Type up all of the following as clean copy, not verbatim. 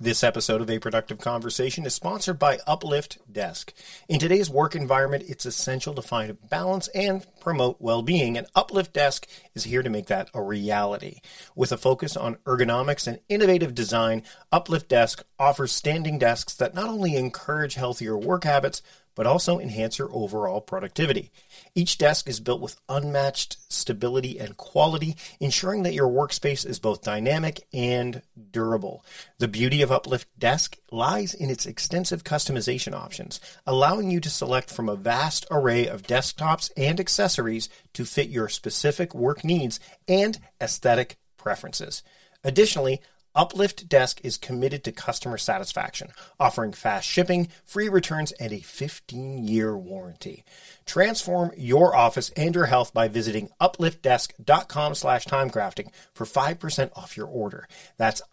This episode of A Productive Conversation is sponsored by Uplift Desk. In today's work environment, it's essential to find balance and promote well-being, and Uplift Desk is here to make that a reality. With a focus on ergonomics and innovative design, Uplift Desk offers standing desks that not only encourage healthier work habits, but also enhance your overall productivity. Each desk is built with unmatched stability and quality, ensuring that your workspace is both dynamic and durable. The beauty of Uplift Desk lies in its extensive customization options, allowing you to select from a vast array of desktops and accessories to fit your specific work needs and aesthetic preferences. Additionally, Uplift Desk is committed to customer satisfaction, offering fast shipping, free returns, and a 15-year warranty. Transform your office and your health by visiting upliftdesk.com/timecrafting for 5% off your order. That's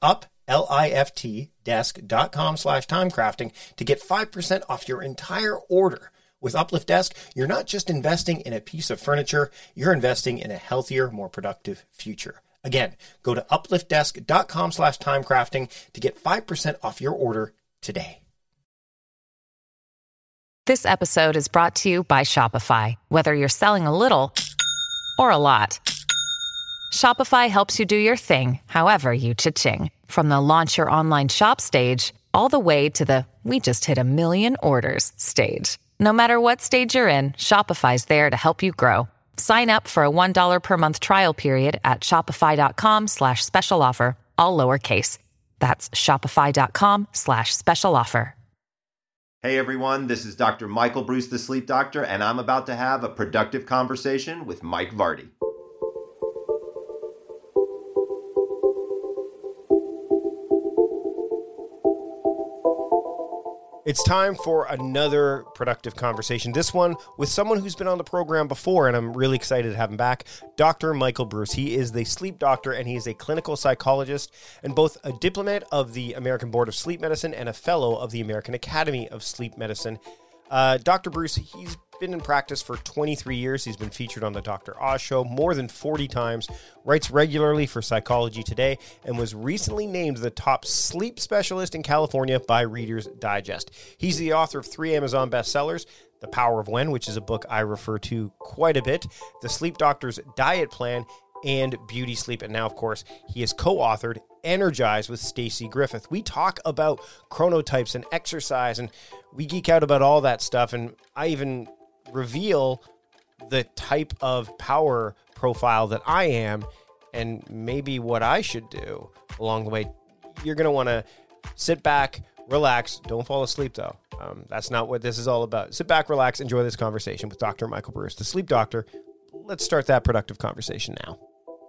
upliftdesk.com/timecrafting to get 5% off your entire order. With Uplift Desk, you're not just investing in a piece of furniture, you're investing in a healthier, more productive future. Again, go to upliftdesk.com/timecrafting to get 5% off your order today. This episode is brought to you by Shopify. Whether you're selling a little or a lot, Shopify helps you do your thing, however you cha-ching. From the launch your online shop stage, all the way to the we just hit 1 million orders stage. No matter what stage you're in, Shopify's there to help you grow. Sign up for a $1 per month trial period at shopify.com/special offer, all lowercase. That's shopify.com/special offer. Hey everyone, this is Dr. Michael Bruce, the Sleep Doctor, and I'm about to have a productive conversation with Mike Vardy. It's time for another productive conversation. This one with someone who's been on the program before, and I'm really excited to have him back, Dr. Michael Bruce. He is the sleep doctor, and he is a clinical psychologist and both a diplomat of the American Board of Sleep Medicine and a fellow of the American Academy of Sleep Medicine. Dr. Bruce, he's been in practice for 23 years. He's been featured on the Dr. Oz Show more than 40 times, writes regularly for Psychology Today, and was recently named the top sleep specialist in California by Reader's Digest. He's the author of 3 Amazon bestsellers, The Power of When, which is a book I refer to quite a bit, The Sleep Doctor's Diet Plan, and Beauty Sleep. And now, of course, he has co-authored Energize with Stacey Griffith. We talk about chronotypes and exercise, and we geek out about all that stuff, and I even reveal the type of power profile that I am and maybe what I should do along the way. You're going to want to sit back, relax. Don't fall asleep, though. That's not what this is all about. Sit back, relax, enjoy this conversation with Dr. Michael Bruce, the sleep doctor. Let's start that productive conversation now.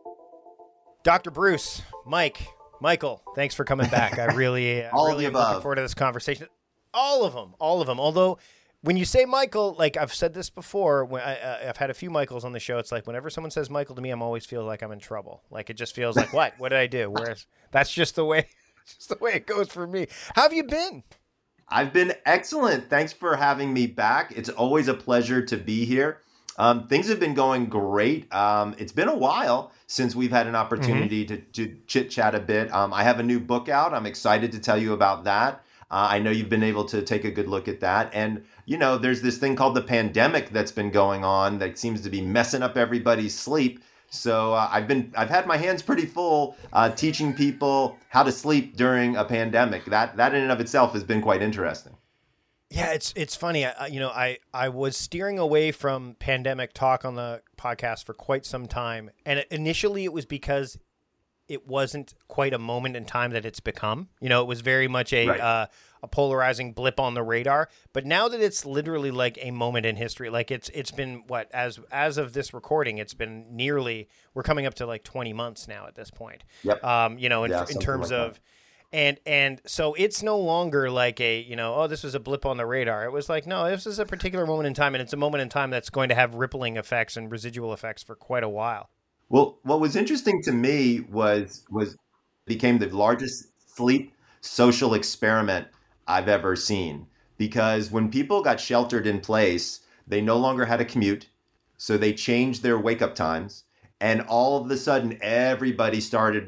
Dr. Bruce, Michael, thanks for coming back. I really am looking forward to this conversation. All of them. Although, when you say Michael, like I've said this before, when I've had a few Michaels on the show, it's like whenever someone says Michael to me, I'm always feel like I'm in trouble. Like it just feels like, what did I do? Whereas that's just the way it goes for me. How have you been? I've been excellent. Thanks for having me back. It's always a pleasure to be here. Things have been going great. It's been a while since we've had an opportunity to chit-chat a bit. I have a new book out. I'm excited to tell you about that. I know you've been able to take a good look at that. And, you know, there's this thing called the pandemic that's been going on that seems to be messing up everybody's sleep. So I've had my hands pretty full teaching people how to sleep during a pandemic. That in and of itself has been quite interesting. Yeah, it's funny. I was steering away from pandemic talk on the podcast for quite some time. And initially it was because it wasn't quite a moment in time that it's become. You know, it was very much a polarizing blip on the radar. But now that it's literally like a moment in history, like it's been what, as of this recording, it's been we're coming up to like 20 months now at this point. Yep. In terms of that. And so it's no longer like this was a blip on the radar. It was like, no, this is a particular moment in time, and it's a moment in time that's going to have rippling effects and residual effects for quite a while. Well, what was interesting to me was became the largest sleep social experiment I've ever seen. Because when people got sheltered in place, they no longer had a commute. So they changed their wake up times. And all of a sudden, everybody started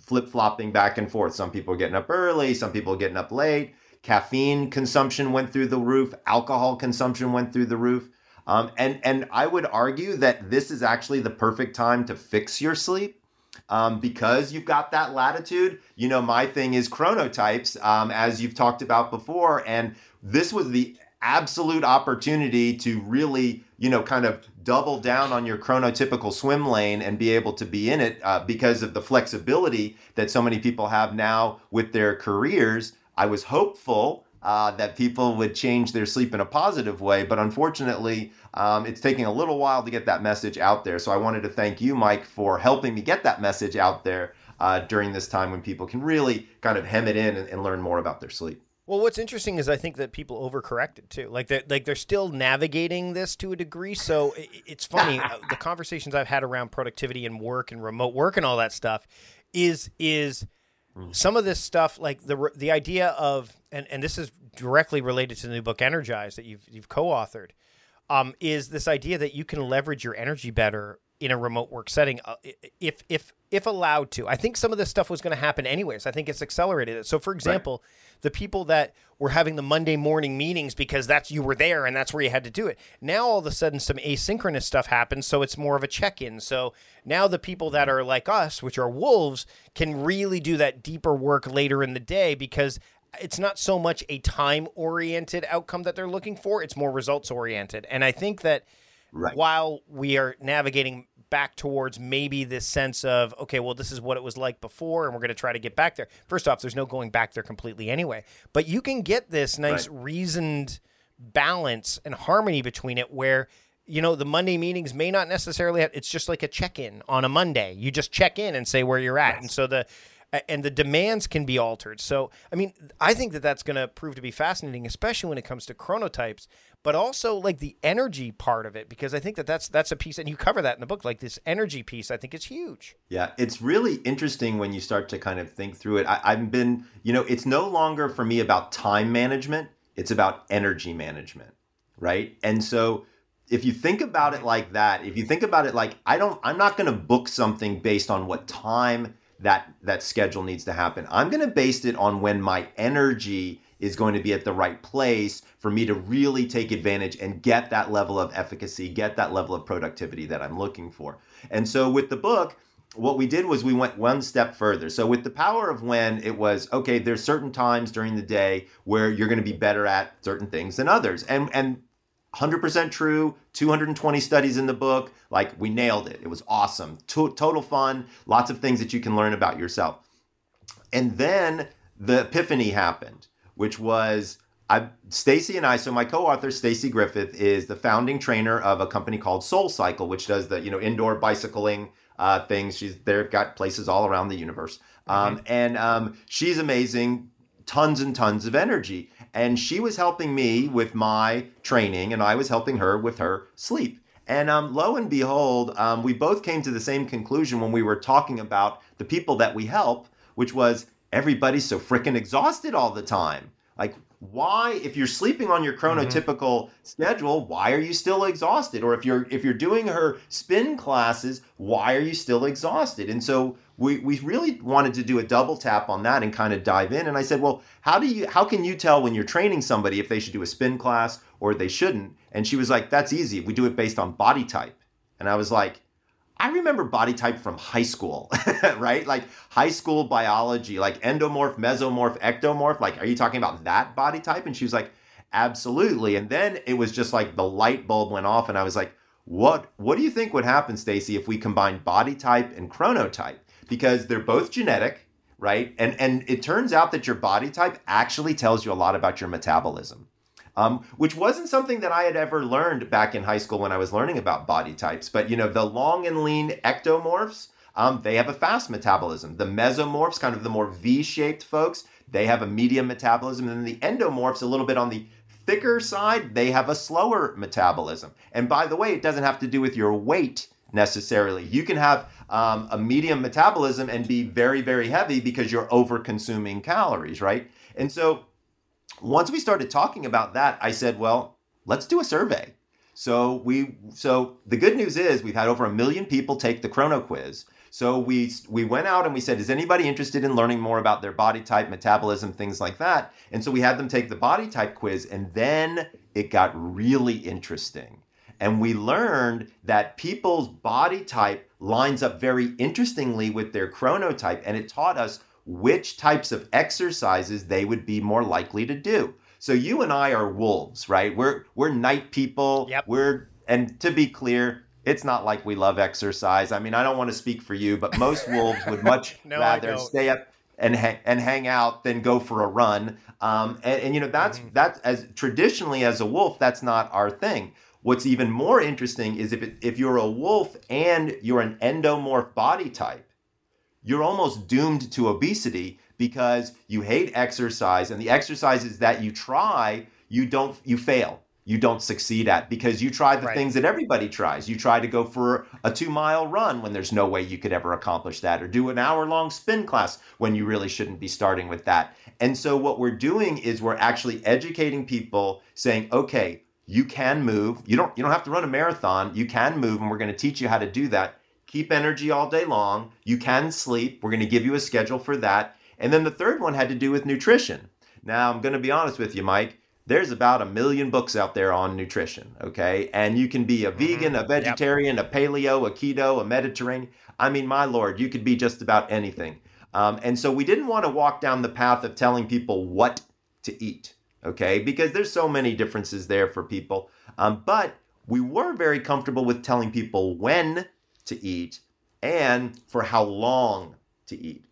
flip-flopping back and forth. Some people are getting up early, some people are getting up late. Caffeine consumption went through the roof. Alcohol consumption went through the roof. And I would argue that this is actually the perfect time to fix your sleep because you've got that latitude. You know, my thing is chronotypes, as you've talked about before. And this was the absolute opportunity to really, you know, kind of double down on your chronotypical swim lane and be able to be in it because of the flexibility that so many people have now with their careers. I was hopeful that people would change their sleep in a positive way, but unfortunately, it's taking a little while to get that message out there. So I wanted to thank you, Mike, for helping me get that message out there during this time when people can really kind of hem it in and learn more about their sleep. Well, what's interesting is I think that people overcorrected too. Like they're still navigating this to a degree. So it's funny. The conversations I've had around productivity and work and remote work and all that stuff is some of this stuff, like the idea of, and this is directly related to the new book Energize that you've co-authored, is this idea that you can leverage your energy better in a remote work setting if allowed to. I think some of this stuff was going to happen anyways. I think it's accelerated it. So, for example, the people that were having the Monday morning meetings because you were there and that's where you had to do it. Now, all of a sudden, some asynchronous stuff happens, so it's more of a check-in. So now the people that are like us, which are wolves, can really do that deeper work later in the day because it's not so much a time-oriented outcome that they're looking for. It's more results-oriented. And I think that while we are navigating back towards maybe this sense of, okay, well, this is what it was like before, and we're going to try to get back there. First off, there's no going back there completely anyway. But you can get this nice reasoned balance and harmony between it where, you know, the Monday meetings may not necessarily have, it's just like a check-in on a Monday. You just check in and say where you're at. Yes. And so the demands can be altered. So, I mean, I think that that's going to prove to be fascinating, especially when it comes to chronotypes, but also like the energy part of it, because I think that that's a piece, and you cover that in the book, like this energy piece, I think is huge. Yeah, it's really interesting when you start to kind of think through it. I've been, you know, it's no longer for me about time management. It's about energy management, right? And so if you think about it like that, if you think about it like, I'm not going to book something based on what time that schedule needs to happen. I'm going to base it on when my energy is going to be at the right place for me to really take advantage and get that level of efficacy, get that level of productivity that I'm looking for. And so with the book, what we did was we went one step further. So with the Power of When, it was, okay, there's certain times during the day where you're going to be better at certain things than others. And 100% true, 220 studies in the book, like we nailed it. It was awesome. Total fun, lots of things that you can learn about yourself. And then the epiphany happened, which was Stacy and I, so my co-author, Stacy Griffith, is the founding trainer of a company called SoulCycle, which does the, you know, indoor bicycling things. They've got places all around the universe. And she's amazing, tons and tons of energy. And she was helping me with my training, and I was helping her with her sleep. And lo and behold, we both came to the same conclusion when we were talking about the people that we help, which was everybody's so freaking exhausted all the time. Like, why, if you're sleeping on your chronotypical schedule, why are you still exhausted? Or if you're doing her spin classes, why are you still exhausted? And so we really wanted to do a double tap on that and kind of dive in. And I said, well, how can you tell when you're training somebody if they should do a spin class or they shouldn't? And she was like, that's easy. We do it based on body type. And I was like, I remember body type from high school, right? Like high school biology, like endomorph, mesomorph, ectomorph. Like, are you talking about that body type? And she was like, absolutely. And then it was just like the light bulb went off and I was like, what do you think would happen, Stacy, if we combine body type and chronotype? Because they're both genetic, right? And it turns out that your body type actually tells you a lot about your metabolism. Which wasn't something that I had ever learned back in high school when I was learning about body types. But, you know, the long and lean ectomorphs, they have a fast metabolism. The mesomorphs, kind of the more V-shaped folks, they have a medium metabolism. And then the endomorphs, a little bit on the thicker side, they have a slower metabolism. And by the way, it doesn't have to do with your weight necessarily. You can have a medium metabolism and be very, very heavy because you're over-consuming calories, right? And so once we started talking about that, I said, well, let's do a survey. So the good news is we've had over 1 million people take the Chrono Quiz. So we went out and we said, is anybody interested in learning more about their body type, metabolism, things like that? And so we had them take the body type quiz, and then it got really interesting. And we learned that people's body type lines up very interestingly with their chronotype, and it taught us which types of exercises they would be more likely to do. So you and I are wolves, right? We're night people. Yep. And to be clear, it's not like we love exercise. I mean, I don't want to speak for you, but most wolves would much rather stay up and hang out than go for a run. And you know, that's as traditionally as a wolf, that's not our thing. What's even more interesting is if you're a wolf and you're an endomorph body type, you're almost doomed to obesity because you hate exercise, and the exercises that you try, you fail. You don't succeed at because you try the things that everybody tries. You try to go for a 2-mile run when there's no way you could ever accomplish that, or do an hour-long spin class when you really shouldn't be starting with that. And so what we're doing is we're actually educating people, saying, okay, you can move. You don't have to run a marathon. You can move, and we're going to teach you how to do that. Keep energy all day long. You can sleep. We're going to give you a schedule for that. And then the third one had to do with nutrition. Now, I'm going to be honest with you, Mike. There's about 1 million books out there on nutrition, okay? And you can be a vegan, a vegetarian, a paleo, a keto, a Mediterranean. I mean, my Lord, you could be just about anything. And so we didn't want to walk down the path of telling people what to eat, okay? Because there's so many differences there for people. But we were very comfortable with telling people when to eat and for how long to eat.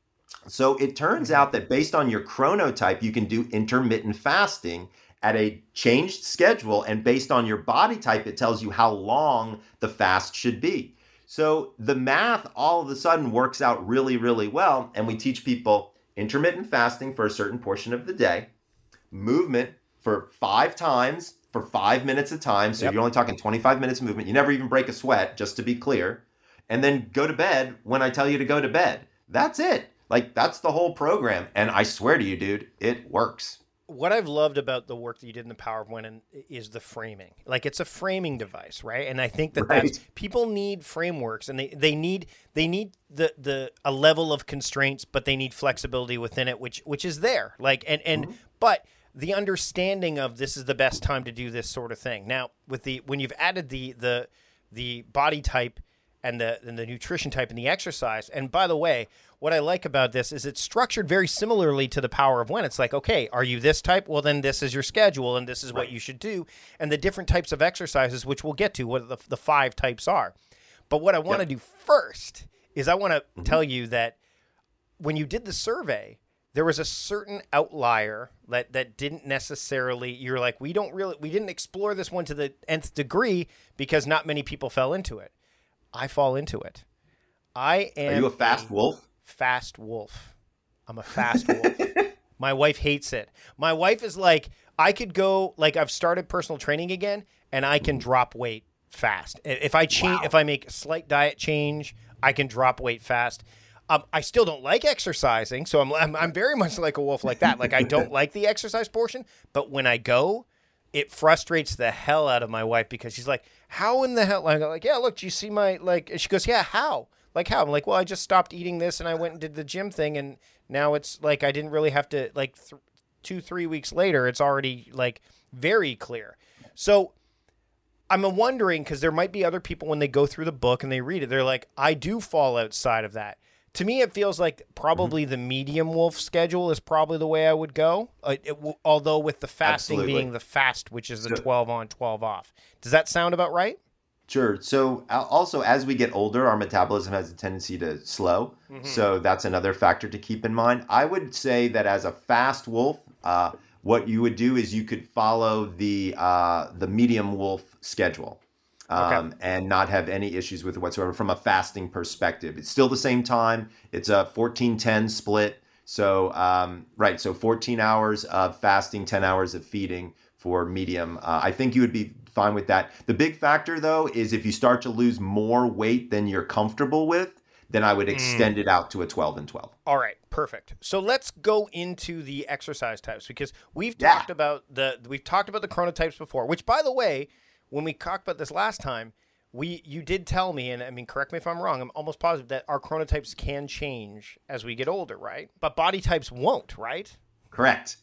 So it turns out that based on your chronotype, you can do intermittent fasting at a changed schedule. And based on your body type, it tells you how long the fast should be. So the math all of a sudden works out really, really well. And we teach people intermittent fasting for a certain portion of the day, movement for 5 times for 5 minutes a time. So you're only talking 25 minutes of movement. You never even break a sweat, just to be clear. And then go to bed when I tell you to go to bed. That's it. Like, that's the whole program. And I swear to you, dude, it works. What I've loved about the work that you did in the Power of When is the framing. Like, it's a framing device, right? And I think that that's, people need frameworks, and they need a level of constraints, but they need flexibility within it, which is there. Like, but the understanding of this is the best time to do this sort of thing. Now, when you've added the body type and the nutrition type and the exercise, and by the way, what I like about this is it's structured very similarly to the Power of When. It's like, okay, are you this type? Well, then this is your schedule, and this is what you should do. And the different types of exercises, which we'll get to, what the 5 types are. But what I want to do first is I want to tell you that when you did the survey, there was a certain outlier that didn't necessarily, you're like, we didn't explore this one to the nth degree because not many people fell into it. I fall into it. I am. Are you a fast wolf? Fast wolf. I'm a fast wolf. My wife hates it. My wife is like, I could go, like, I've started personal training again, and I can drop weight fast. If I change, if I make a slight diet change, I can drop weight fast. I still don't like exercising, so I'm very much like a wolf like that. Like, I don't like the exercise portion, but when I go, it frustrates the hell out of my wife because she's like, how in the hell? I'm like, yeah, look, do you see my, like, and she goes, yeah, how? Like, how? I'm like, well, I just stopped eating this and I went and did the gym thing, and now it's like I didn't really have to, like, 2-3 weeks later, it's already, like, very clear. So I'm wondering, because there might be other people when they go through the book and they read it, they're like, I do fall outside of that. To me, it feels like probably the medium wolf schedule is probably the way I would go, although with the fasting being the fast, which is the 12 on, 12 off. Does that sound about right? Sure. So also, as we get older, our metabolism has a tendency to slow. So that's another factor to keep in mind. I would say that as a fast wolf, what you would do is you could follow the medium wolf schedule. And not have any issues with it whatsoever from a fasting perspective. It's still the same time. It's a 14-10 split. So, so 14 hours of fasting, 10 hours of feeding for medium. I think you would be fine with that. The big factor, though, is if you start to lose more weight than you're comfortable with, then I would extend it out to a 12 and 12. All right, perfect. So let's go into the exercise types, because we've talked about the chronotypes before, which, by the way, when we talked about this last time, You did tell me, and I mean, correct me if I'm wrong, I'm almost positive that our chronotypes can change as we get older, right? But body types won't, right? Correct.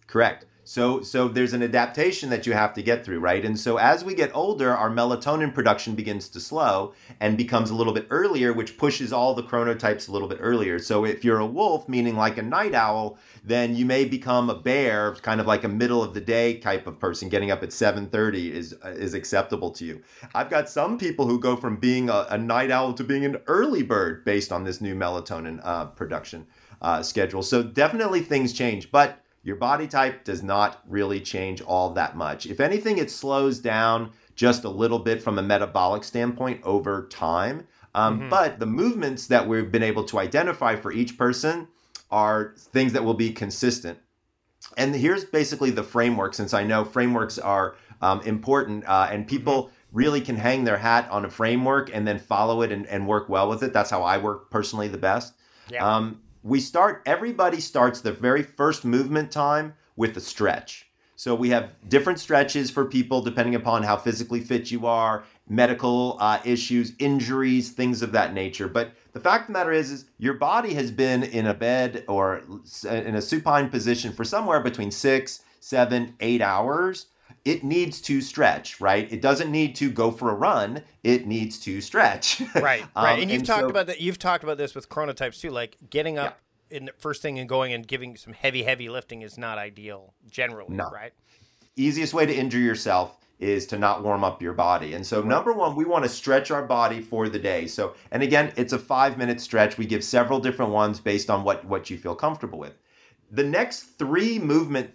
So there's an adaptation that you have to get through, right? And so as we get older, our melatonin production begins to slow and becomes a little bit earlier, which pushes all the chronotypes a little bit earlier. So if you're a wolf, meaning like a night owl, then you may become a bear, kind of like a middle of the day type of person. Getting up at 7:30 is acceptable to you. I've got some people who go from being a night owl to being an early bird based on this new melatonin production schedule. So definitely things change, but your body type does not really change all that much. If anything, it slows down just a little bit from a metabolic standpoint over time. But the movements that we've been able to identify for each person are things that will be consistent. And here's basically the framework, since I know frameworks are important and people really can hang their hat on a framework and then follow it and work well with it. That's how I work personally the best. Yeah. Everybody starts the very first movement time with a stretch. So we have different stretches for people depending upon how physically fit you are, medical issues, injuries, things of that nature. But the fact of the matter is your body has been in a bed or in a supine position for somewhere between 6, 7, 8 hours. It needs to stretch, right? It doesn't need to go for a run. It needs to stretch. Right. And you've talked about that. You've talked about this with chronotypes too. Like getting up in the first thing and going and giving some heavy lifting is not ideal generally, right? Easiest way to injure yourself is to not warm up your body. And so number one, we want to stretch our body for the day. So, and again, it's a 5-minute stretch. We give several different ones based on what you feel comfortable with. The next 3 movement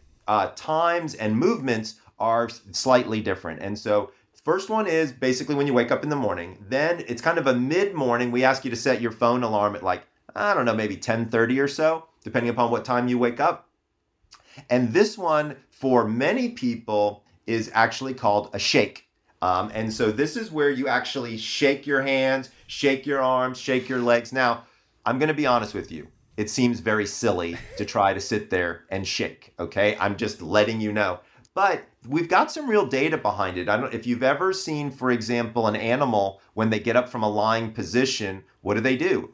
times and movements are slightly different. And so first one is basically when you wake up in the morning. Then it's kind of a mid-morning. We ask you to set your phone alarm at maybe 10:30 or so, depending upon what time you wake up. And this one, for many people, is actually called a shake. And so this is where you actually shake your hands, shake your arms, shake your legs. Now, I'm going to be honest with you. It seems very silly to try to sit there and shake, okay? I'm just letting you know. But we've got some real data behind it. I don't know if you've ever seen, for example, an animal when they get up from a lying position, what do?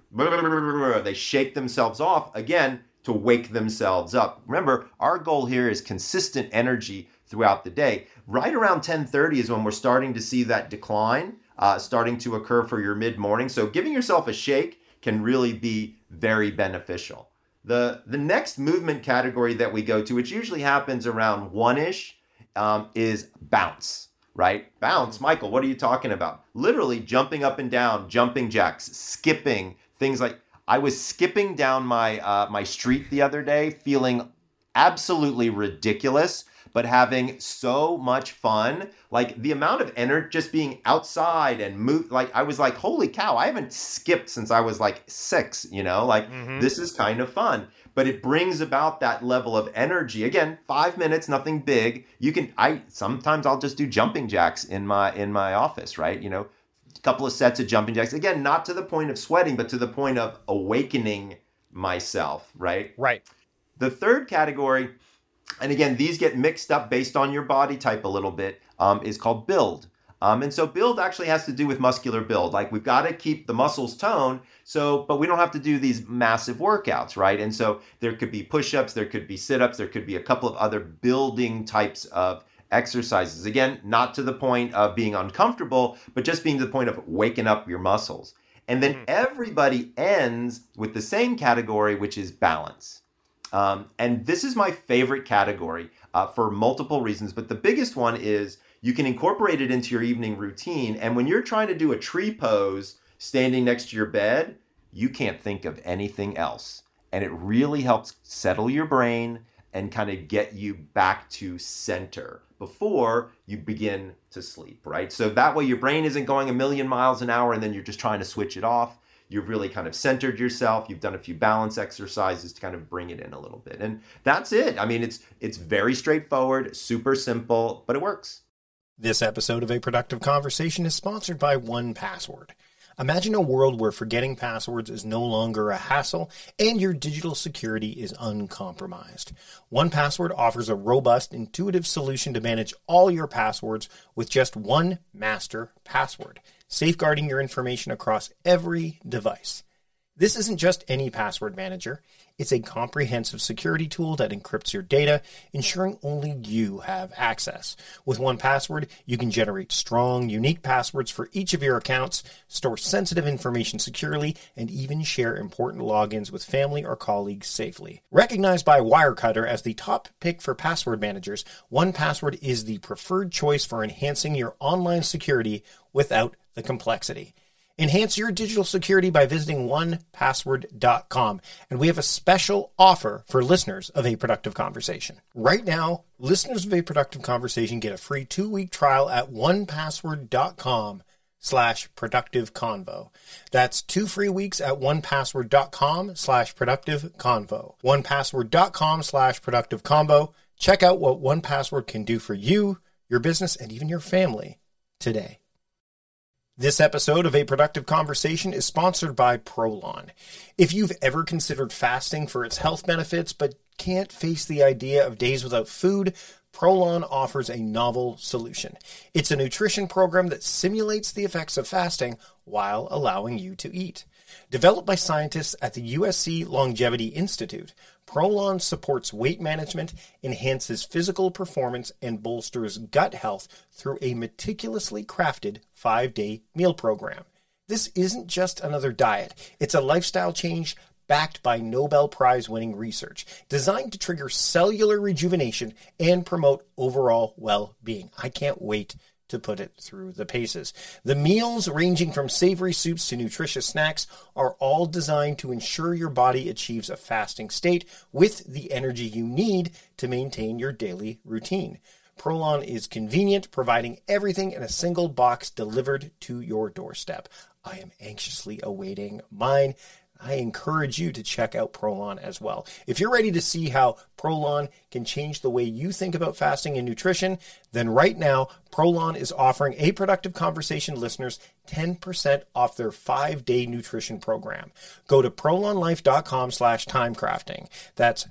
They shake themselves off, again, to wake themselves up. Remember, our goal here is consistent energy throughout the day. Right around 10:30 is when we're starting to see that decline starting to occur for your mid-morning. So giving yourself a shake can really be very beneficial. The next movement category that we go to, which usually happens around 1-ish, is bounce, right? Bounce, Michael, what are you talking about? Literally jumping up and down, jumping jacks, skipping, things like, I was skipping down my street the other day, feeling absolutely ridiculous, but having so much fun. Like the amount of energy just being outside and move, like I was like, holy cow, I haven't skipped since I was like 6, This is kind of fun. But it brings about that level of energy. Again, 5 minutes, nothing big. Sometimes I'll just do jumping jacks in my office, right? A couple of sets of jumping jacks. Again, not to the point of sweating, but to the point of awakening myself, right? Right. The third category, and again, these get mixed up based on your body type a little bit, is called build. And so build actually has to do with muscular build. Like we've got to keep the muscles toned, but we don't have to do these massive workouts, right? And so there could be push-ups, there could be sit-ups, there could be a couple of other building types of exercises. Again, not to the point of being uncomfortable, but just being to the point of waking up your muscles. And then everybody ends with the same category, which is balance. And this is my favorite category for multiple reasons, but the biggest one is you can incorporate it into your evening routine. And when you're trying to do a tree pose standing next to your bed, you can't think of anything else. And it really helps settle your brain and kind of get you back to center before you begin to sleep, right? So that way your brain isn't going a million miles an hour and then you're just trying to switch it off. You've really kind of centered yourself. You've done a few balance exercises to kind of bring it in a little bit. And that's it. I mean, it's very straightforward, super simple, but it works. This episode of A Productive Conversation is sponsored by 1Password. Imagine a world where forgetting passwords is no longer a hassle and your digital security is uncompromised. 1Password offers a robust, intuitive solution to manage all your passwords with just one master password, safeguarding your information across every device. This isn't just any password manager. It's a comprehensive security tool that encrypts your data, ensuring only you have access. With 1Password, you can generate strong, unique passwords for each of your accounts, store sensitive information securely, and even share important logins with family or colleagues safely. Recognized by Wirecutter as the top pick for password managers, 1Password is the preferred choice for enhancing your online security without the complexity. Enhance your digital security by visiting 1password.com. And we have a special offer for listeners of A Productive Conversation. Right now, listeners of A Productive Conversation get a free 2-week trial at 1password.com/productiveconvo. That's 2 free weeks at 1password.com/productiveconvo. 1password.com/productiveconvo. Check out what 1Password can do for you, your business, and even your family today. This episode of A Productive Conversation is sponsored by Prolon. If you've ever considered fasting for its health benefits but can't face the idea of days without food, Prolon offers a novel solution. It's a nutrition program that simulates the effects of fasting while allowing you to eat. Developed by scientists at the USC Longevity Institute, Prolon supports weight management, enhances physical performance, and bolsters gut health through a meticulously crafted 5-day meal program. This isn't just another diet. It's a lifestyle change backed by Nobel Prize-winning research, designed to trigger cellular rejuvenation and promote overall well-being. I can't wait to put it through the paces. The meals, ranging from savory soups to nutritious snacks, are all designed to ensure your body achieves a fasting state with the energy you need to maintain your daily routine. Prolon is convenient, providing everything in a single box delivered to your doorstep. I am anxiously awaiting mine. I encourage you to check out Prolon as well. If you're ready to see how Prolon can change the way you think about fasting and nutrition, then right now, Prolon is offering A Productive Conversation listeners 10% off their 5-day nutrition program. Go to prolonlife.com/timecrafting. That's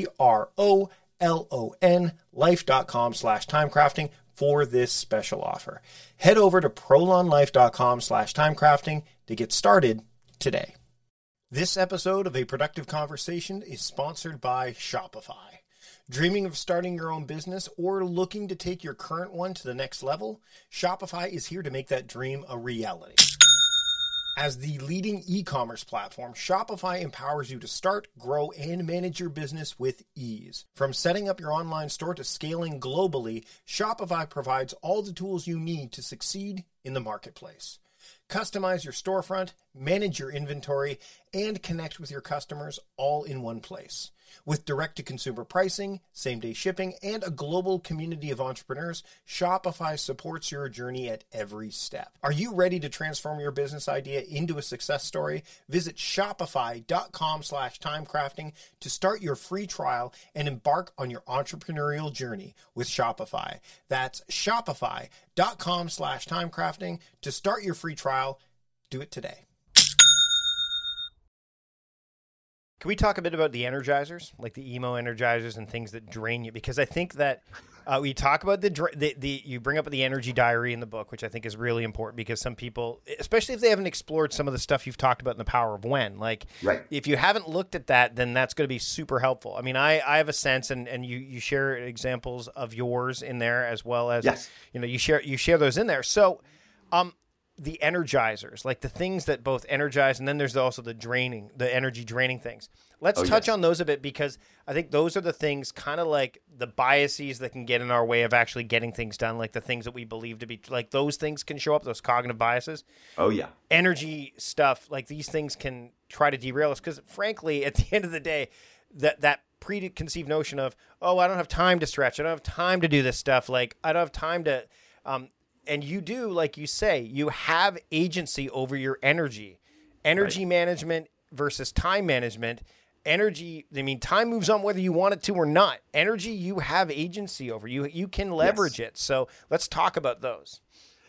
PROLON life.com/timecrafting for this special offer. Head over to prolonlife.com/timecrafting to get started today. This episode of A Productive Conversation is sponsored by Shopify. Dreaming of starting your own business or looking to take your current one to the next level? Shopify is here to make that dream a reality. As the leading e-commerce platform, Shopify empowers you to start, grow, and manage your business with ease. From setting up your online store to scaling globally, Shopify provides all the tools you need to succeed in the marketplace. Customize your storefront, manage your inventory, and connect with your customers all in one place. With direct-to-consumer pricing, same-day shipping, and a global community of entrepreneurs, Shopify supports your journey at every step. Are you ready to transform your business idea into a success story? Visit shopify.com/timecrafting to start your free trial and embark on your entrepreneurial journey with Shopify. That's shopify.com/timecrafting to start your free trial. Do it today. Can we talk a bit about the energizers, like the emo energizers and things that drain you? Because I think that we talk about you bring up the energy diary in the book, which I think is really important because some people, especially if they haven't explored some of the stuff you've talked about in The Power of When, like right. If you haven't looked at that, then that's going to be super helpful. I mean, I have a sense, and you share examples of yours in there as well as, yes. You share those in there. So, the energizers, like the things that both energize, and then there's also the energy draining things. Let's touch on those a bit because I think those are the things kind of like the biases that can get in our way of actually getting things done, like the things that we believe to be, like those things can show up, those cognitive biases. Oh, yeah. Energy stuff, like these things can try to derail us because frankly, at the end of the day, that preconceived notion of, oh, I don't have time to stretch. I don't have time to do this stuff. Like I don't have time to, and you do, like you say, you have agency over your energy. Energy right. management versus time management. Energy, I mean, time moves on whether you want it to or not. Energy, you have agency over. You can leverage it. So let's talk about those.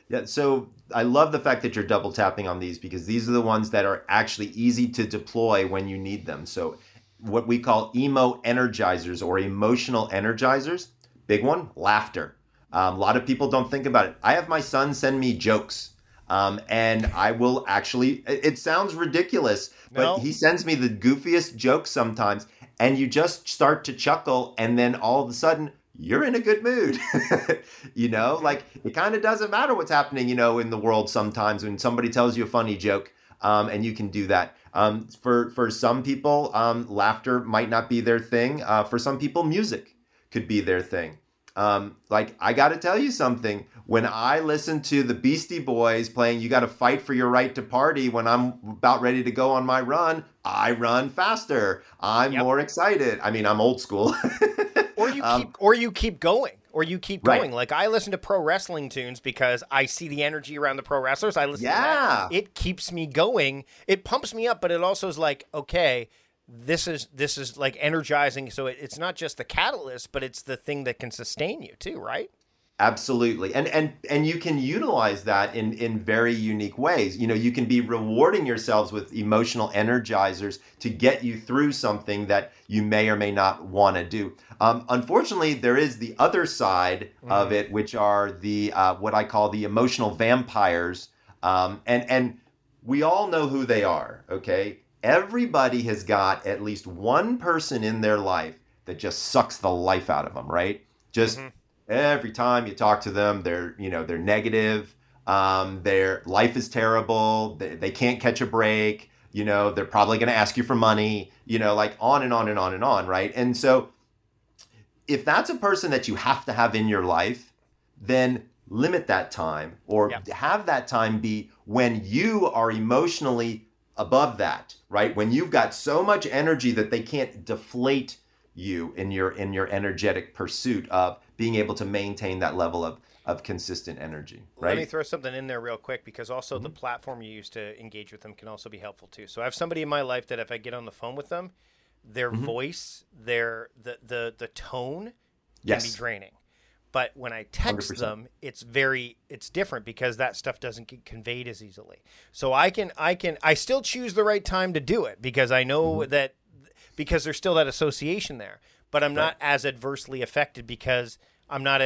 Yeah, so I love the fact that you're double tapping on these because these are the ones that are actually easy to deploy when you need them. So what we call emo energizers or emotional energizers, big one, laughter. A lot of people don't think about it. I have my son send me jokes. And I will actually, it sounds ridiculous, but he sends me the goofiest jokes sometimes. And you just start to chuckle. And then all of a sudden, you're in a good mood. Like it kind of doesn't matter what's happening, in the world sometimes when somebody tells you a funny joke, and you can do that. For some people, laughter might not be their thing. For some people, music could be their thing. Like I got to tell you something. When I listen to the Beastie Boys playing "You Got to Fight for Your Right to Party," when I'm about ready to go on my run, I run faster. I'm more excited. I mean, I'm old school. Or you keep going. Right. Like I listen to pro wrestling tunes because I see the energy around the pro wrestlers. I listen to that. It keeps me going. It pumps me up, but it also is like, okay, this is like energizing. So it's not just the catalyst, but it's the thing that can sustain you too, right? Absolutely. And you can utilize that in very unique ways. You can be rewarding yourselves with emotional energizers to get you through something that you may or may not want to do. Unfortunately, there is the other side of it, which are the what I call the emotional vampires. And we all know who they are, okay? Everybody has got at least one person in their life that just sucks the life out of them, right? Just every time you talk to them, they're negative. Their life is terrible. They can't catch a break. They're probably going to ask you for money, like on and on and on and on. Right. And so if that's a person that you have to have in your life, then limit that time or have that time be when you are emotionally above that, right? When you've got so much energy that they can't deflate you in your energetic pursuit of being able to maintain that level of consistent energy, right? Let me throw something in there real quick because also the platform you use to engage with them can also be helpful too. So I have somebody in my life that if I get on the phone with them, their voice, the tone can be draining. But when I text 100%. them, it's different because that stuff doesn't get conveyed as easily. So I still choose the right time to do it because I know that because there's still that association there, but I'm not as adversely affected because I'm not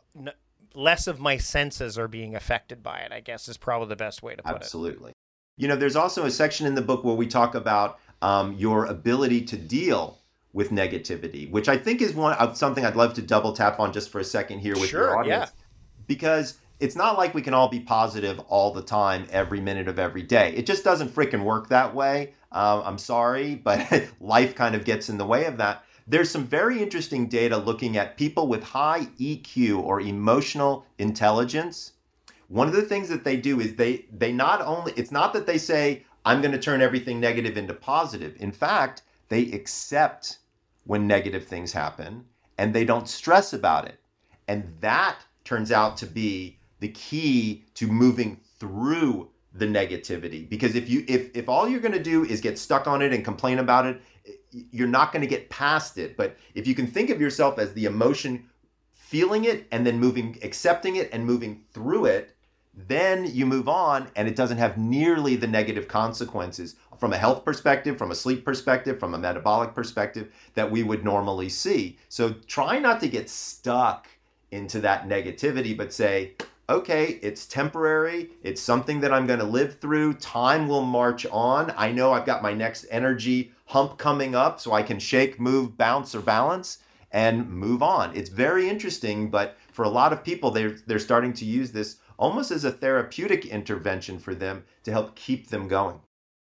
less of my senses are being affected by it, I guess is probably the best way to put it. Absolutely. There's also a section in the book where we talk about your ability to deal with negativity, which I think is something I'd love to double tap on just for a second here with your audience. Because it's not like we can all be positive all the time, every minute of every day. It just doesn't freaking work that way. I'm sorry, but life kind of gets in the way of that. There's some very interesting data looking at people with high EQ or emotional intelligence. One of the things that they do is they not only, it's not that they say, I'm going to turn everything negative into positive. In fact, they accept when negative things happen and they don't stress about it. And that turns out to be the key to moving through the negativity. Because if all you're going to do is get stuck on it and complain about it, you're not going to get past it. But if you can think of yourself as the emotion, feeling it and then accepting it and moving through it, then you move on and it doesn't have nearly the negative consequences from a health perspective, from a sleep perspective, from a metabolic perspective that we would normally see. So try not to get stuck into that negativity, but say, okay, it's temporary. It's something that I'm going to live through. Time will march on. I know I've got my next energy hump coming up so I can shake, move, bounce, or balance and move on. It's very interesting, but for a lot of people, they're starting to use this almost as a therapeutic intervention for them to help keep them going.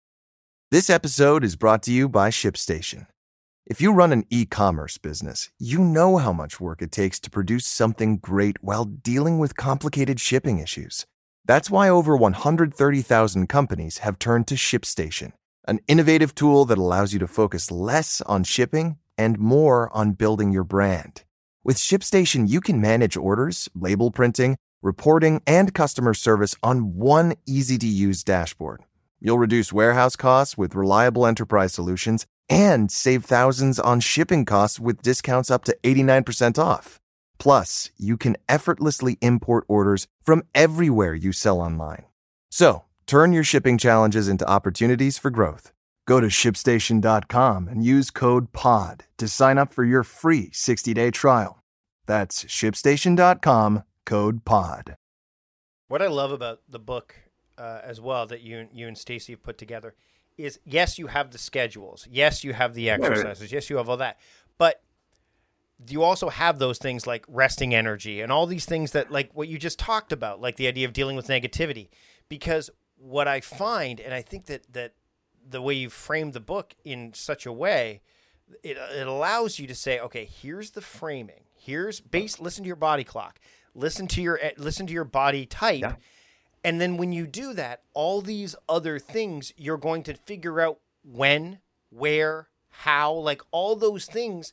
This episode is brought to you by ShipStation. If you run an e-commerce business, you know how much work it takes to produce something great while dealing with complicated shipping issues. That's why over 130,000 companies have turned to ShipStation, an innovative tool that allows you to focus less on shipping and more on building your brand. With ShipStation, you can manage orders, label printing, reporting, and customer service on one easy-to-use dashboard. You'll reduce warehouse costs with reliable enterprise solutions and save thousands on shipping costs with discounts up to 89% off. Plus, you can effortlessly import orders from everywhere you sell online. So, turn your shipping challenges into opportunities for growth. Go to ShipStation.com and use code POD to sign up for your free 60-day trial. That's ShipStation.com, code POD. What I love about the book as well that you and Stacy have put together is, yes, you have the schedules. Yes, you have the exercises. Yes, you have all that. But you also have those things like resting energy and all these things that, like what you just talked about, like the idea of dealing with negativity. Because what I find, and I think that the way you framed the book in such a way, it allows you to say, okay, here's the framing. Here's listen to your body clock. Listen to your body type. Yeah. And then when you do that, all these other things, you're going to figure out when, where, how, like all those things.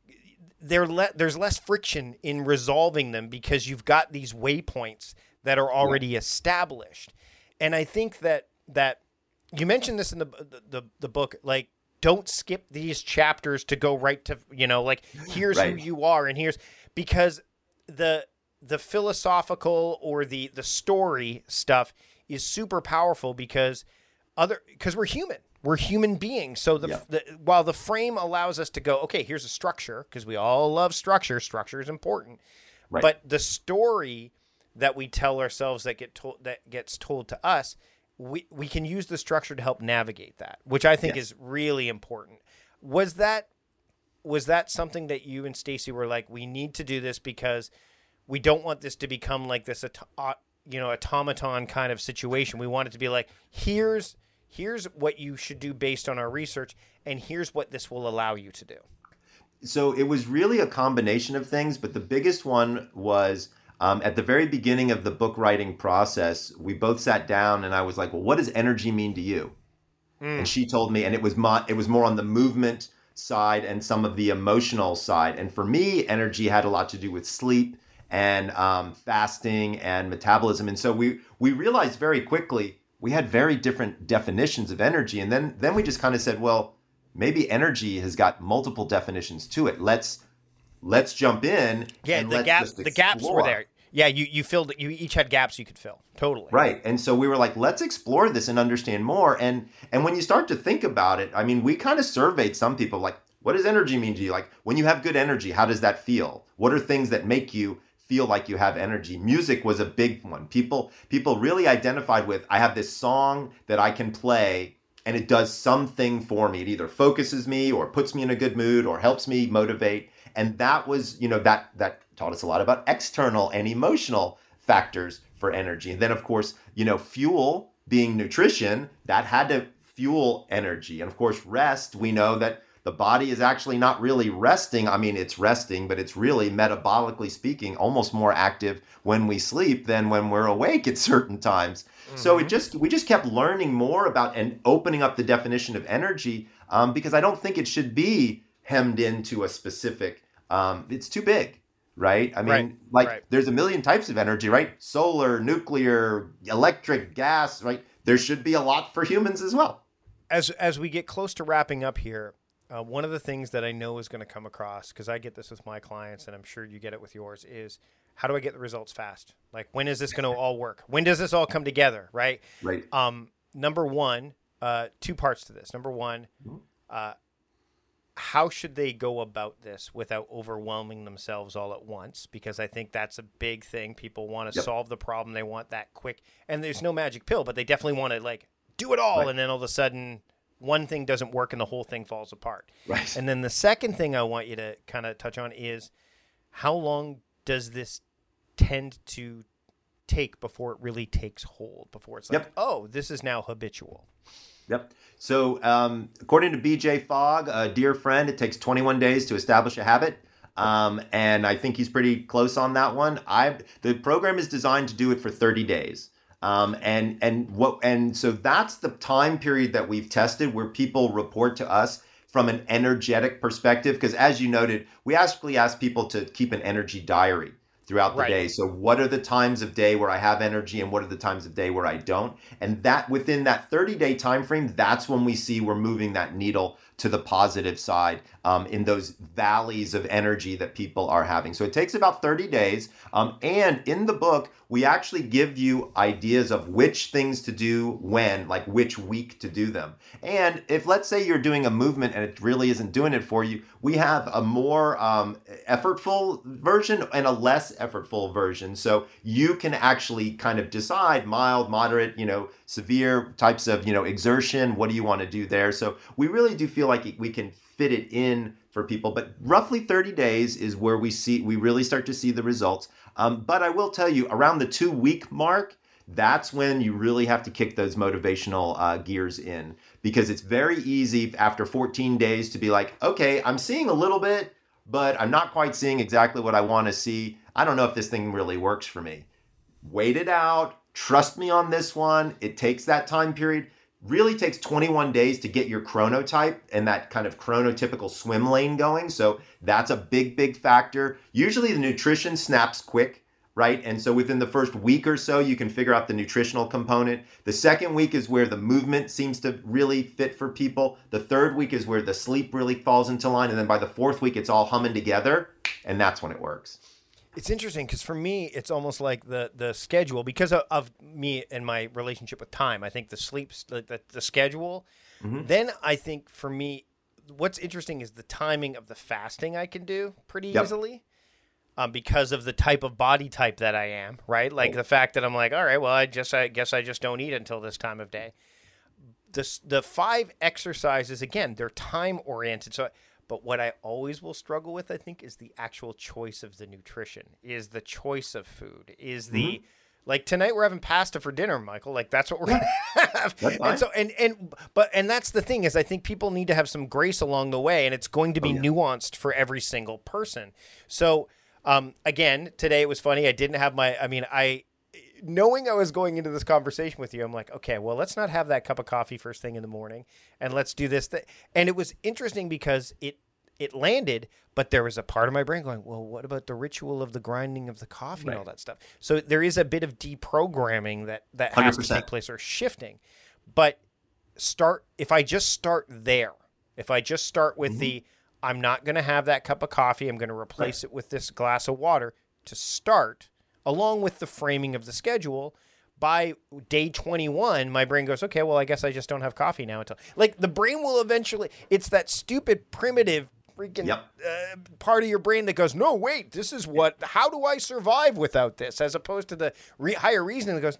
There's less friction in resolving them because you've got these waypoints that are already established. And I think that you mentioned this in the book, like, don't skip these chapters to go right to, like, here's who you are. And here's, because the philosophical or the story stuff is super powerful because we're human. We're human beings. So while the frame allows us to go, okay, here's a structure, because we all love structure. Structure is important. Right. But the story that we tell ourselves that gets told to us, we can use the structure to help navigate that, which I think is really important. Was that something that you and Stacy were like, we need to do this because we don't want this to become like this automaton kind of situation. We want it to be like, here's what you should do based on our research, and here's what this will allow you to do. So it was really a combination of things, but the biggest one was at the very beginning of the book writing process, we both sat down and I was like, well, what does energy mean to you? And she told me, and it was more on the movement side and some of the emotional side. And for me, energy had a lot to do with sleep and fasting and metabolism. And so we realized very quickly we had very different definitions of energy. And then we just kind of said, well, maybe energy has got multiple definitions to it. Let's jump in. Yeah, and the gaps were there. Yeah, you filled it. You each had gaps you could fill. Totally. Right. And so we were like, let's explore this and understand more. And when you start to think about it, I mean, we kind of surveyed some people, like, what does energy mean to you? Like, when you have good energy, how does that feel? What are things that make you feel like you have energy? Music was a big one. People really identified with, I have this song that I can play and it does something for me. It either focuses me or puts me in a good mood or helps me motivate. And that was, that taught us a lot about external and emotional factors for energy. And then, of course, fuel being nutrition, that had to fuel energy. And of course, rest, we know that the body is actually not really resting. I mean, it's resting, but it's really, metabolically speaking, almost more active when we sleep than when we're awake at certain times. Mm-hmm. So we just kept learning more about and opening up the definition of energy because I don't think it should be hemmed into a specific, it's too big, right? I mean, there's a million types of energy, right? Solar, nuclear, electric, gas, right? There should be a lot for humans as well. As we get close to wrapping up here, one of the things that I know is going to come across, because I get this with my clients, and I'm sure you get it with yours, is how do I get the results fast? Like, when is this going to all work? When does this all come together, right? Right. Number one, two parts to this. Number one, how should they go about this without overwhelming themselves all at once? Because I think that's a big thing. People want to solve the problem. They want that quick. And there's no magic pill, but they definitely want to, like, do it all. Right. And then all of a sudden, one thing doesn't work and the whole thing falls apart. Right. And then the second thing I want you to kind of touch on is, how long does this tend to take before it really takes hold, before it's like, oh, this is now habitual? Yep. So according to BJ Fogg, a dear friend, it takes 21 days to establish a habit. And I think he's pretty close on that one. The program is designed to do it for 30 days. And so that's the time period that we've tested where people report to us from an energetic perspective. Because as you noted, we actually ask people to keep an energy diary throughout the day. So what are the times of day where I have energy and what are the times of day where I don't? And that within that 30-day time frame, that's when we see we're moving that needle to the positive side in those valleys of energy that people are having. So it takes about 30 days. And in the book, we actually give you ideas of which things to do when, like which week to do them. And if, let's say, you're doing a movement and it really isn't doing it for you, we have a more effortful version and a less effortful version. So you can actually kind of decide mild, moderate, severe types of, exertion. What do you want to do there? So we really do feel like we can fit it in for people, but roughly 30 days is where we really start to see the results. But I will tell you, around the 2-week mark, that's when you really have to kick those motivational gears in, because it's very easy after 14 days to be like, okay, I'm seeing a little bit, but I'm not quite seeing exactly what I want to see. I don't know if this thing really works for me. Wait it out. Trust me on this one. It takes that time period. Really takes 21 days to get your chronotype and that kind of chronotypical swim lane going. So that's a big, big factor. Usually the nutrition snaps quick, right? And so within the first week or so, you can figure out the nutritional component. The second week is where the movement seems to really fit for people. The third week is where the sleep really falls into line. And then by the fourth week, it's all humming together. And that's when it works. It's interesting because for me, it's almost like the schedule, because of me and my relationship with time. I think the sleep, the schedule. Mm-hmm. Then I think for me, what's interesting is the timing of the fasting I can do pretty easily, because of the type of body type that I am, right? Like the fact that I'm like, all right, well, I guess I just don't eat until this time of day. The 5 exercises, again, they're time oriented. So. But what I always will struggle with, I think, is the actual choice of the nutrition, is the choice of food, is the, like tonight we're having pasta for dinner, Michael. Like that's what we're going to have. And so, and that's the thing is I think people need to have some grace along the way, and it's going to be nuanced for every single person. So, again, today it was funny. I didn't have knowing I was going into this conversation with you, I'm like, okay, well, let's not have that cup of coffee first thing in the morning, and let's do this. And it was interesting because it landed, but there was a part of my brain going, well, what about the ritual of the grinding of the coffee and all that stuff? So there is a bit of deprogramming that has 100%. To take place, or shifting. But if I just start there, if I just start with I'm not going to have that cup of coffee, I'm going to replace it with this glass of water to start, along with the framing of the schedule, by day 21, my brain goes, okay, well, I guess I just don't have coffee now until, like, the brain will eventually, it's that stupid primitive freaking part of your brain that goes, no, wait, how do I survive without this? As opposed to the higher reasoning that goes,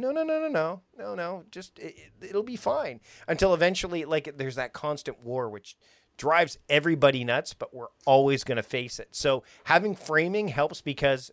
no, just, it'll be fine. Until eventually, like, there's that constant war, which drives everybody nuts, but we're always going to face it. So having framing helps because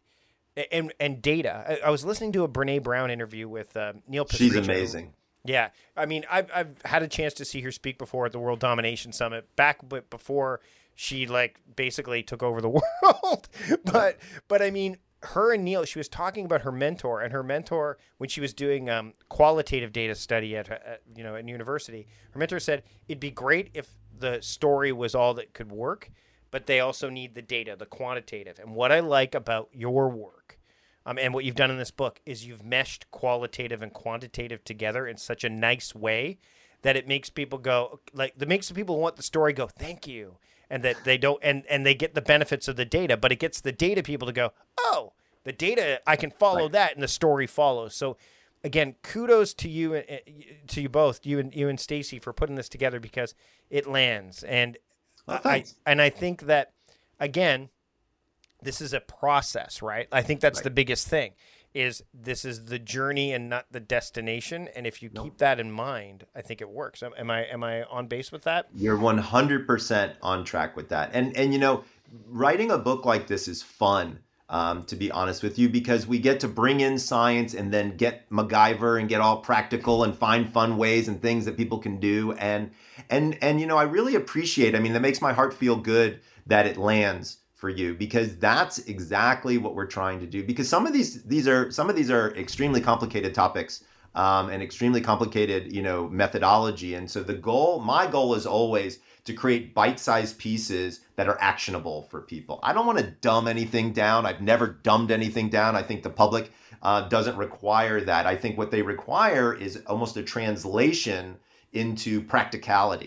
and data. I was listening to a Brene Brown interview with Neil Pasricha. She's amazing. Yeah. I mean, I've had a chance to see her speak before at the World Domination Summit, before she basically took over the world. But I mean, her and Neil, she was talking about her mentor, and her mentor, when she was doing qualitative data study at university, her mentor said it'd be great if the story was all that could work, but they also need the data, the quantitative. And what I like about your work, and what you've done in this book, is you've meshed qualitative and quantitative together in such a nice way that it makes people go, that makes the people who want the story go, thank you. And that they don't, and they get the benefits of the data, but it gets the data people to go, oh, the data, I can follow that, and the story follows. So again, kudos to you, to you both, you and Stacy, for putting this together, because it lands. And I think that, again, this is a process, right? I think that's the biggest thing, is this is the journey and not the destination. And if you keep that in mind, I think it works. Am I on base with that? You're 100% on track with that. And writing a book like this is fun, to be honest with you, because we get to bring in science and then get MacGyver and get all practical and find fun ways and things that people can do. And I really appreciate, that makes my heart feel good that it lands for you, because that's exactly what we're trying to do. Because some of these are extremely complicated topics, and extremely complicated, methodology. And so my goal is always to create bite-sized pieces that are actionable for people. I don't want to dumb anything down. I've never dumbed anything down. I think the public doesn't require that. I think what they require is almost a translation into practicality.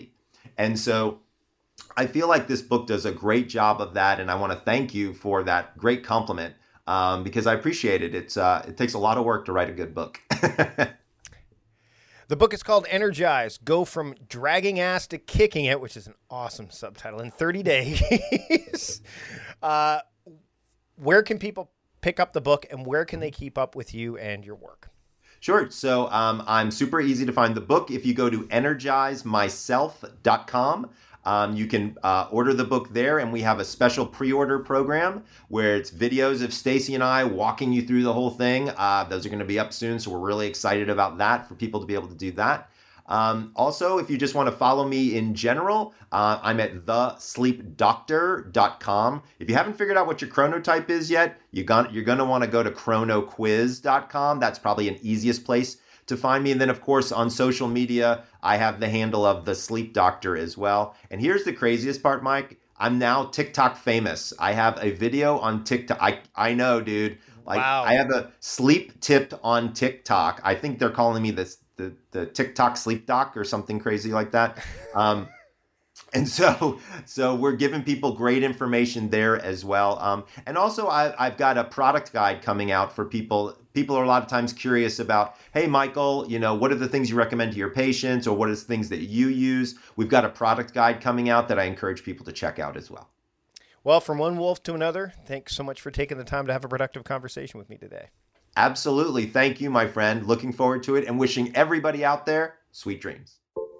And so I feel like this book does a great job of that. And I want to thank you for that great compliment because I appreciate it. It takes a lot of work to write a good book. The book is called Energize, Go From Dragging Ass to Kicking It, which is an awesome subtitle, in 30 days. Where can people pick up the book and where can they keep up with you and your work? Sure. So I'm super easy to find the book. If you go to energizemyself.com, you can order the book there, and we have a special pre-order program where it's videos of Stacy and I walking you through the whole thing. Those are going to be up soon, so we're really excited about that for people to be able to do that. Also, if you just want to follow me in general, I'm at thesleepdoctor.com. If you haven't figured out what your chronotype is yet, you're going to want to go to chronoquiz.com. That's probably an easiest place to find me. And then, of course, on social media, I have the handle of The Sleep Doctor as well. And here's the craziest part, Mike. I'm now TikTok famous. I have a video on TikTok. I know, dude. Wow. I have a sleep tip on TikTok. I think they're calling me the TikTok sleep doc or something crazy like that. And so we're giving people great information there as well. And also I've got a product guide coming out for people. People are a lot of times curious about, hey, Michael, what are the things you recommend to your patients, or what are the things that you use? We've got a product guide coming out that I encourage people to check out as well. Well, from one wolf to another, thanks so much for taking the time to have a productive conversation with me today. Absolutely. Thank you, my friend. Looking forward to it and wishing everybody out there sweet dreams.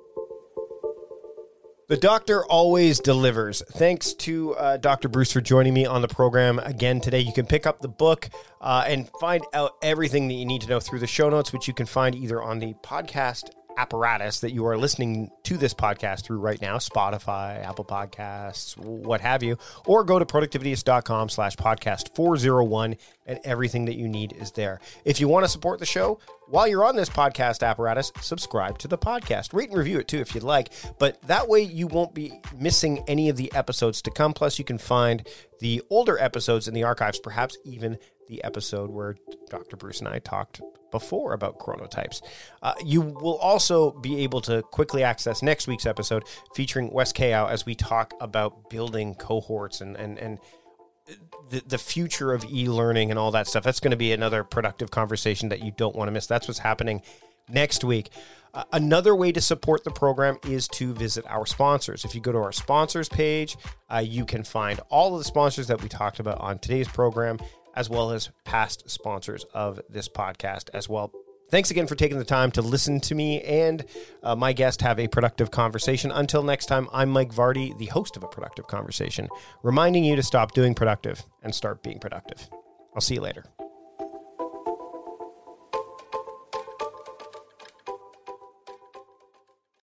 The doctor always delivers. Thanks to Dr. Bruce for joining me on the program again today. You can pick up the book and find out everything that you need to know through the show notes, which you can find either on the podcast apparatus that you are listening to this podcast through right now, Spotify, Apple Podcasts, what have you, or go to productivityist.com/podcast 401 and everything that you need is there. If you want to support the show, while you're on this podcast apparatus, subscribe to the podcast. Rate and review it too if you'd like, but that way you won't be missing any of the episodes to come. Plus you can find the older episodes in the archives, perhaps even the episode where Dr. Bruce and I talked before about chronotypes. You will also be able to quickly access next week's episode featuring Wes Kao as we talk about building cohorts and the future of e-learning and all that stuff. That's going to be another productive conversation that you don't want to miss. That's what's happening next week. Another way to support the program is to visit our sponsors. If you go to our sponsors page, you can find all of the sponsors that we talked about on today's program, as well as past sponsors of this podcast as well. Thanks again for taking the time to listen to me and my guest have a productive conversation. Until next time, I'm Mike Vardy, the host of A Productive Conversation, reminding you to stop doing productive and start being productive. I'll see you later.